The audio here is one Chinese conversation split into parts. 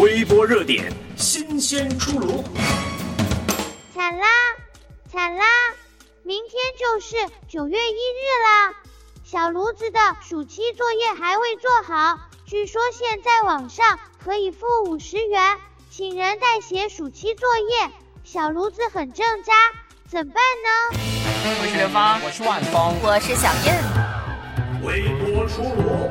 微博热点新鲜出炉。 惨啦，惨啦！明天就是9月1日啦，小炉子的暑期作业还未做好，据说现在网上可以付50元，请人代写暑期作业。小炉子很挣扎，怎么办呢？ 我是刘芳， 我是万峰， 我是小燕。 微博出炉。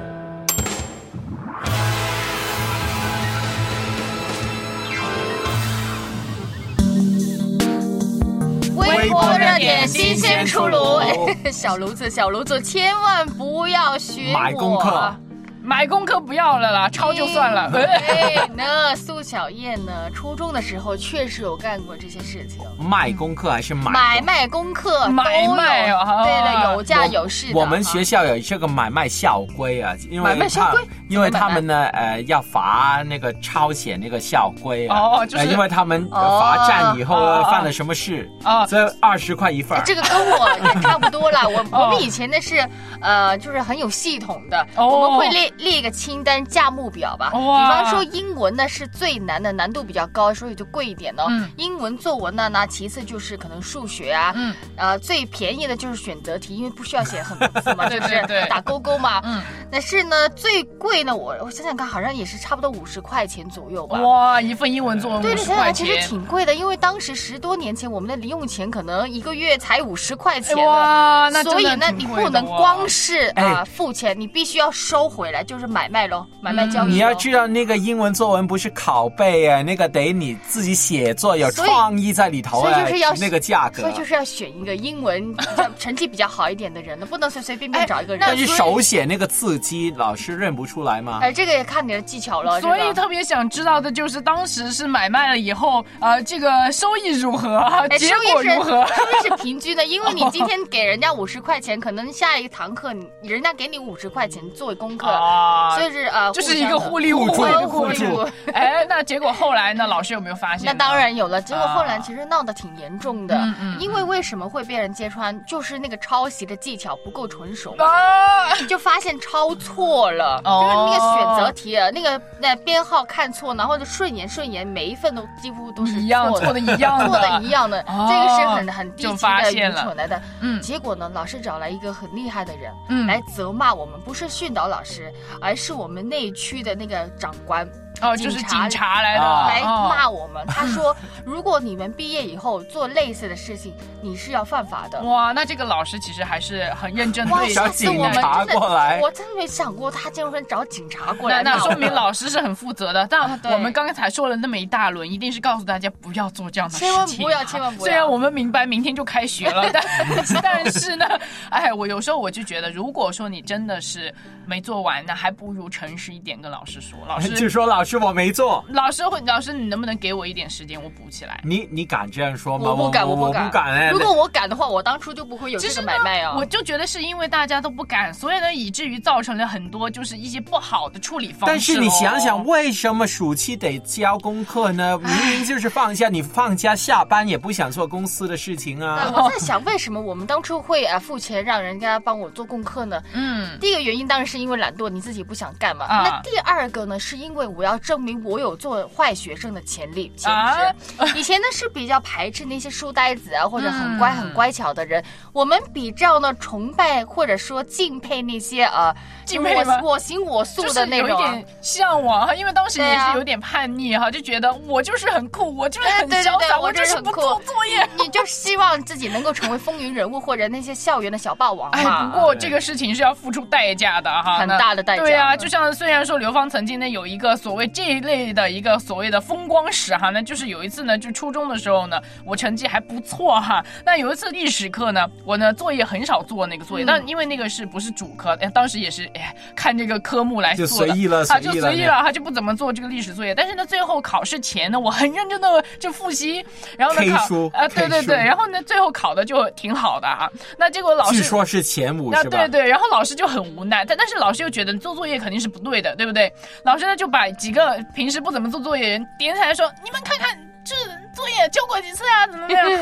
微博热点新鲜出炉。小炉子，千万不要学我。 买功课不要了啦，抄就算了。 那苏小燕呢？初中的时候确实有干过这些事情。 卖功课还是买功课？ 买卖啊！ 对了，有价有市的。 我们学校有这个买卖校规啊，因为他们呢要罚那个抄写那个校规啊。就是因为他们罚站以后犯了什么事所以20块一份。 这个跟我差不多啦。我们以前的是就是很有系统的，我们会列一个清单价目表吧。比方说英文呢是最难的，难度比较高，所以就贵一点哦。英文作文呢，那其次就是可能数学啊。最便宜的就是选择题，因为不需要写很多字嘛，就是打勾勾嘛。但是呢，最贵呢，我想想看，好像也是差不多50块钱左右吧。 哇，一份英文作文50块钱， 其实挺贵的，因为当时10多年前我们的零用钱可能1个月才50块钱。 哇，那所以呢，你不能光是付钱，你必须要收回来。就是买卖咯，买卖交易。 你要知道那个英文作文不是拷贝啊，那个得你自己写作，有创意在里头啊， 所以就是要那个价格。 所以就是要选一个英文成绩比较好一点的人呢，不能随随便便找一个人。 但是手写那个字迹，老师认不出来吗？ 这个也看你的技巧了。 所以特别想知道的就是当时是买卖了以后，这个收益如何？结果如何？ 收益是平均的，因为你今天给人家50块钱，可能下一堂课人家给你50块钱作为功课。所以是就是一个互利互惠的过程。那结果后来呢？老师有没有发现？ 那当然有了。结果后来其实闹得挺严重的。因为什么会被人揭穿？就是那个抄袭的技巧不够纯熟就发现抄错了。就是那个选择题那个编号看错，然后就顺延，每一份都几乎都是一样错的一样的。 这个是很低级的愚蠢来的。结果呢，老师找来一个很厉害的人来责骂我们，不是训导老师，而是我们内区的那个长官。 就是警察来的， 来骂我们。他说，如果你们毕业以后做类似的事情，你是要犯法的。 哇，那这个老师其实还是很认真的。 找警察过来， 我真没想过他竟然会找警察过来。 那说明老师是很负责的。但我们刚才说了那么一大轮，一定是告诉大家不要做这样的事情， 千万不要。 虽然我们明白明天就开学了，但是呢，我有时候我就觉得，如果说你真的是没做完，那还不如诚实一点跟老师说。老师就说老师我没做。 老师你能不能给我一点时间，我补起来？ 你敢这样说吗？ 我不敢。如果我敢的话，我当初就不会有这个买卖啊。 我就觉得是因为大家都不敢，所以呢，以至于造成了很多就是一些不好的处理方式。 但是你想想，为什么暑期得交功课呢？明明就是放假，你放假下班也不想做公司的事情啊。 我在想，为什么我们当初会付钱让人家帮我做功课呢？第一个原因当然是因为懒惰，你自己不想干嘛。那第二个呢，是因为我要证明我有做坏学生的潜力。以前呢是比较排斥那些书呆子或者很乖巧的人，我们比较呢崇拜或者说敬佩那些我行我素的那种， 就是有一点向往因为当时也是有点叛逆就觉得我就是很酷，我就是很潇洒，我就是不做作业。 你就希望自己能够成为风云人物或者那些校园的小霸王嘛。 不过这个事情是要付出代价的很大的代价。 对啊，就像虽然说刘芳曾经呢有一个所谓这一类的一个所谓的风光史那就是有一次呢，就初中的时候呢，我成绩还不错那有一次历史课呢，我呢作业很少做那个作业，但因为那个不是主科，当时也是看这个科目来做的， 就随意了， 他就不怎么做这个历史作业。但是呢，最后考试前呢，我很认真的就复习，然后呢对，然后呢最后考的就挺好的那结果老师据说是前5是吧？ 对，然后老师就很无奈，但是老师又觉得做作业肯定是不对的，对不对？老师呢就把几个平时不怎么做作业人点起来说，你们看看这作业交过几次怎么样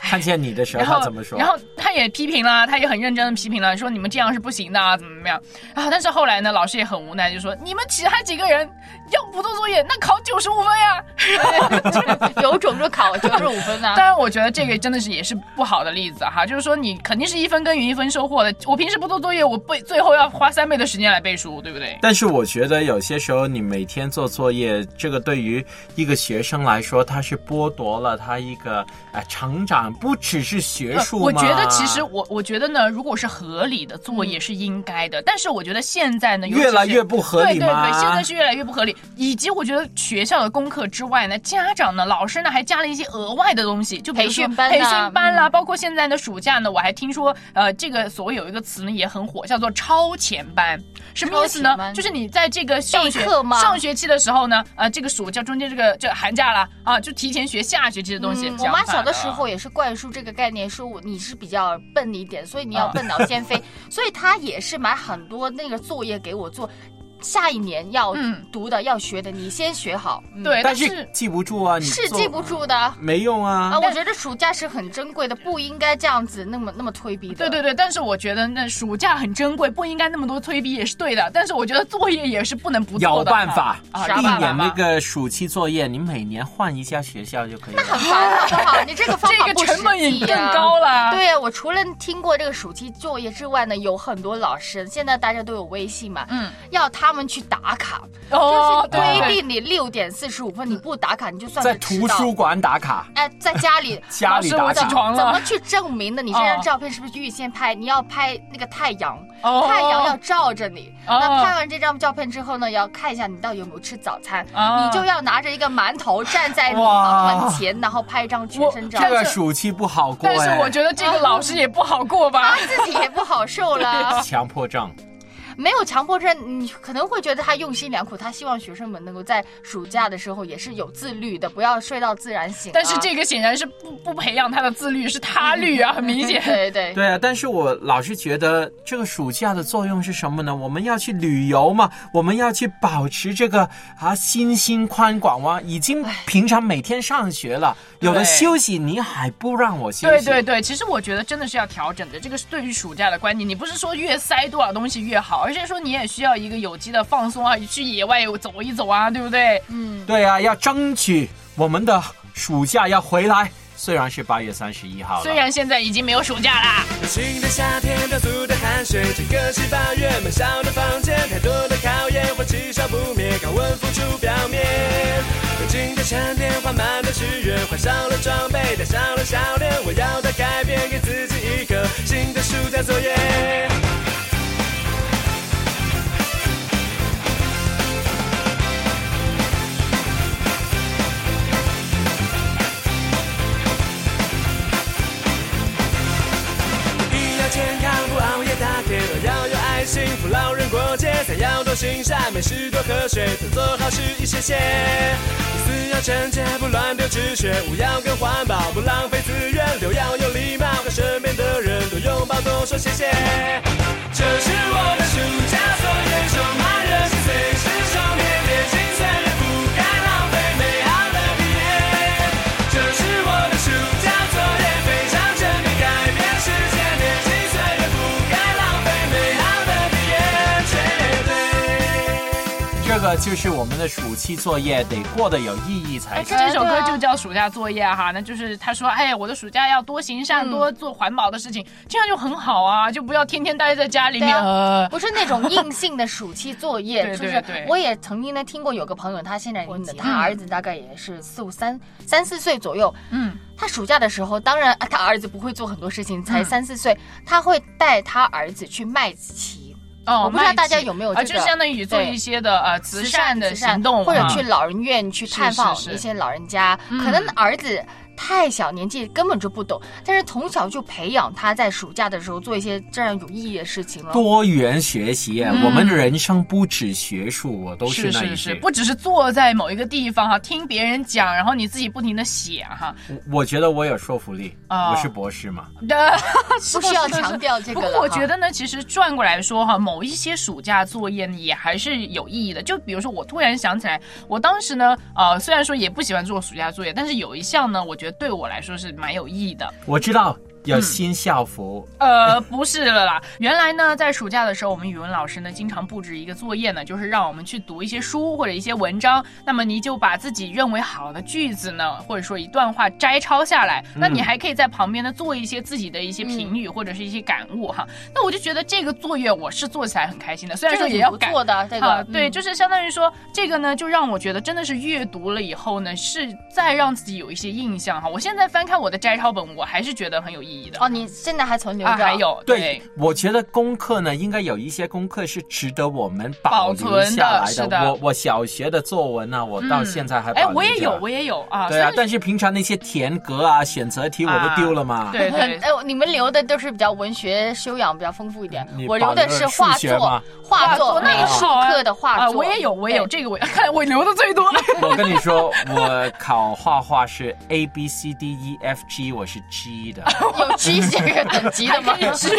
看见你的时候他怎么说？ 然后他也批评了，他也很认真的批评了，说你们这样是不行的啊，怎么样啊？但是后来呢，老师也很无奈，就说你们其他几个人要不做作业，那考95分呀， 有种就考95分啊。 当然，我觉得这个真的是也是不好的例子哈，就是说你肯定是1分耕耘1分收获的。我平时不做作业，我最后要花3倍的时间来背书，对不对？ 但是我觉得有些时候你每天做作业，这个对于一个学生来说，他是剥夺了他一个成长，不只是学术嘛。 我觉得其实我觉得呢，如果是合理的作业是应该的，但是我觉得现在呢越来越不合理嘛。 对，现在是越来越不合理，以及我觉得学校的功课之外呢，家长呢、老师呢还加了一些额外的东西，就比如说培训班啦，包括现在的暑假呢，我还听说这个所谓有一个词呢也很火，叫做超前班。什么意思呢？就是你在这个上学期的时候呢，这个暑假中间这寒假了啊，就提前学下学期的东西。 我妈小的时候也是灌输这个概念，说你是比较笨一点，所以你要笨脑先飞，所以她也是买很多那个作业给我做。下一年要读的、要学的，你先学好。 对， 但是记不住啊，你是记不住的， 没用啊。 我觉得暑假是很珍贵的，不应该这样子那么推逼的。 对，但是我觉得那暑假很珍贵，不应该那么多推逼也是对的。但是我觉得作业也是不能不做的。 有办法避免那个暑期作业，你每年换一家学校就可以了。 那很烦，好不好？你这个方法不实际啊， 这个成本也更高了。 对啊，我除了听过这个暑期作业之外呢，有很多老师，现在大家都有微信嘛，要他们去打卡。就是规定你6点45分，你不打卡你就算是迟到。 在图书馆打卡， 在家里打卡， 怎么去证明呢？你这张照片是不是预先拍？你要拍那个太阳，太阳要照着你。那拍完这张照片之后呢，要看一下你到底有没有吃早餐。你就要拿着一个馒头站在你门前，然后拍一张全身照。 这个暑期不好过， 但是我觉得这个老师也不好过吧， 他自己也不好受了， 强迫症。 没有强迫症，你可能会觉得他用心良苦，他希望学生们能够在暑假的时候也是有自律的，不要睡到自然醒。 但是这个显然是不培养他的自律，是他律啊，很明显。 对啊，但是我老是觉得这个暑假的作用是什么呢？我们要去旅游嘛，我们要去保持这个心心宽广嘛。已经平常每天上学了，有的休息你还不让我休息。 对，其实我觉得真的是要调整的。这个是对于暑假的观念，你不是说越塞多少东西越好，而是说你也需要一个有机的放松啊，去野外走一走啊，对不对？ 对啊，要争取我们的暑假要回来。虽然是8月31号了， 虽然现在已经没有暑假啦。 新的夏天，雕塑的汗水，这个是8月闷烧的房间，太多的考验，火气烧不灭，高温浮出表面。冷静的沉淀，缓慢的许愿，换上了装备，带上了笑脸，我要的改变，给自己一个新的暑假作业。健康不熬夜打铁，要有爱心扶老人过节，菜要多新鲜，美食多喝水，多做好事一些些。衣要整洁，不乱丢纸屑，物要更环保，不浪费资源。留要有礼貌，和身边的人多拥抱，多说谢谢。这是我的暑假作业，充满热情，随时充电，年轻岁月不该浪费美好的毕业。这是我的暑假作业，非常正面改变世界。 这个就是我们的暑期作业，得过得有意义才行。 这首歌就叫暑假作业哈，那就是他说，我的暑假要多行善，多做环保的事情，这样就很好啊，就不要天天待在家里面。 不是那种硬性的暑期作业，就是我也曾经呢听过有个朋友，他现在他儿子大概也是3、4岁左右，他暑假的时候，当然他儿子不会做很多事情，才3、4岁，他会带他儿子去卖旗。我不知道大家有没有这个， 就相当于做一些的慈善的行动， 或者去老人院去探访一些老人家，可能儿子太小年纪根本就不懂，但是从小就培养他在暑假的时候做一些这样有意义的事情了。 多元学习，我们的人生不止学术，我都是那一句， 是，不只是坐在某一个地方听别人讲，然后你自己不停的写我觉得我有说服力，我是博士嘛。 不需要强调这个了。 不过我觉得呢，其实转过来说某一些暑假作业也还是有意义的。就比如说，我突然想起来，我当时呢，虽然说也不喜欢做暑假作业，但是有一项呢，我觉得得对我来说是蛮有意义的。 我知道有新校服。 不是了啦。原来呢，在暑假的时候，我们语文老师呢经常布置一个作业呢，就是让我们去读一些书或者一些文章。那么你就把自己认为好的句子呢，或者说一段话摘抄下来。那你还可以在旁边呢做一些自己的一些评语或者是一些感悟哈。那我就觉得这个作业我是做起来很开心的，虽然说也要改做的这个对，就是相当于说这个呢，就让我觉得真的是阅读了以后呢，是再让自己有一些印象哈。我现在翻看我的摘抄本，我还是觉得很有意义的。 哦，你现在还存留着？ 还有， 对，我觉得功课呢，应该有一些功课是值得我们保留下来的。 是的， 我小学的作文呢，我到现在还保留着。 我也有啊。 对啊，但是平常那些填格啊、选择题我都丢了嘛。 对对。 你们留的都是比较文学修养比较丰富一点，我留的是画作，美术课的画作。 我也有这个，看来我留的最多。 我跟你说，我考画画是 A B C D E F G， 我是 G 的。 有 G 这个等级的吗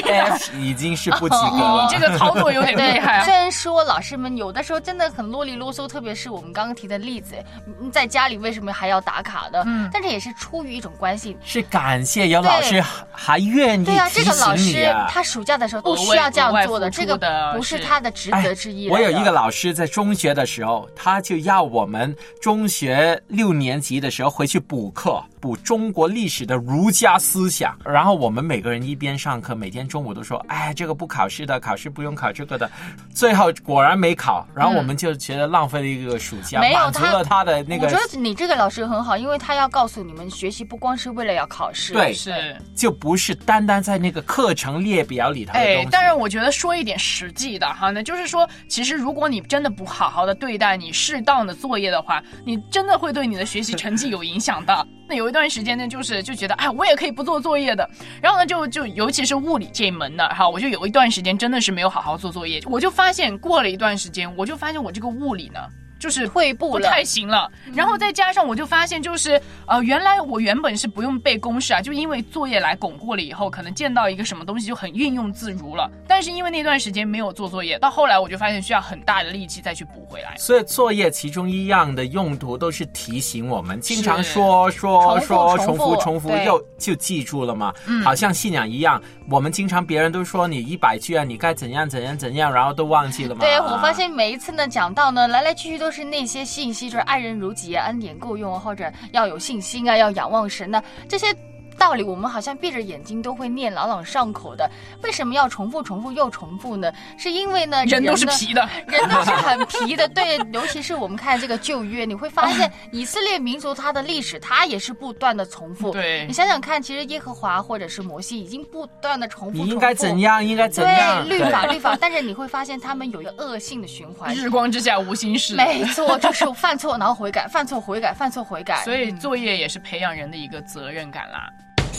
？F 已经是不及格了。 你这个操作有点厉害。 虽然说老师们有的时候真的很啰里啰嗦，特别是我们刚刚提的例子，在家里为什么还要打卡的？但这也是出于一种关系， 是感谢有老师还愿意提醒你啊。 对啊，这个老师他暑假的时候都需要这样做的，这个不是他的职责之一。 我有一个老师在中学的时候，他就要我们中学6年级的时候回去补课，补中国历史的儒家思想。然后我们每个人一边上课，每天中午都说，哎，这个不考试的，考试不用考这个的。最后果然没考，然后我们就觉得浪费了一个暑假，满足了他的那个。 我觉得你这个老师很好，因为他要告诉你们，学习不光是为了要考试， 对， 是就不是单单在那个课程列表里头的东西。 当然我觉得说一点实际的哈，那就是说，其实如果你真的不好好的对待你适当的作业的话，你真的会对你的学习成绩有影响的。那有一段时间呢，就觉得我也可以不做作业的，然后呢就尤其是物理这一门呢，哈，我就有一段时间真的是没有好好做作业，我就发现过了一段时间，我就发现我这个物理呢就是退步了， 不太行了。然后再加上我就发现原来我原本是不用背公式啊，就因为作业来巩固了以后，可能见到一个什么东西就很运用自如了。但是因为那段时间没有做作业，到后来我就发现需要很大的力气再去补回来。 所以作业其中一样的用途都是提醒我们，经常说重复就记住了嘛。好像信仰一样，我们经常别人都说你100句啊，你该怎样，然后都忘记了嘛。 对，我发现每一次呢讲到呢，来来去去都是那些信息，就是爱人如己啊，恩典够用啊，或者要有信心啊，要仰望神啊，这些道理我们好像闭着眼睛都会念，朗朗上口的。为什么要重复又重复呢？是因为呢人都是皮的， 人都是很皮的。对，尤其是我们看这个旧约，你会发现以色列民族它的历史，它也是不断的重复。 对， 你想想看，其实耶和华或者是摩西已经不断的重复。 你应该怎样？ 对，律法，但是你会发现他们有一个恶性的循环。 日光之下无心事。 没错，就是犯错然后悔改，犯错悔改，犯错悔改。 所以作业也是培养人的一个责任感啦。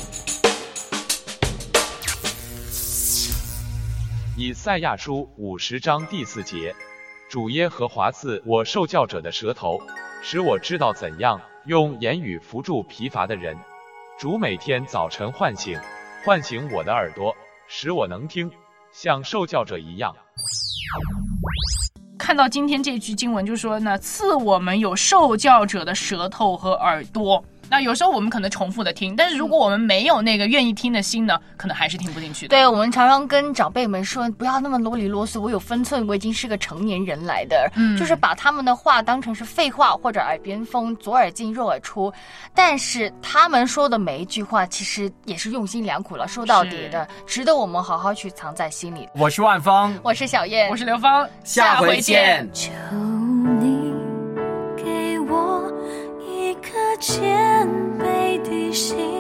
以赛亚书50章第4节，主耶和华赐我受教者的舌头，使我知道怎样用言语扶助疲乏的人。主每天早晨唤醒我的耳朵，使我能听，像受教者一样。 看到今天这句经文就说呢，赐我们有受教者的舌头和耳朵。那有时候我们可能重复的听，但是如果我们没有那个愿意听的心呢，可能还是听不进去的。 对，我们常常跟长辈们说，不要那么啰里啰嗦，我有分寸，我已经是个成年人来的。就是把他们的话当成是废话或者耳边风，左耳进右耳出。但是他们说的每一句话，其实也是用心良苦了，说到底的，值得我们好好去藏在心里。 我是万峰， 我是小燕， 我是刘芳， 下回见。 求你给我一颗谦卑的心。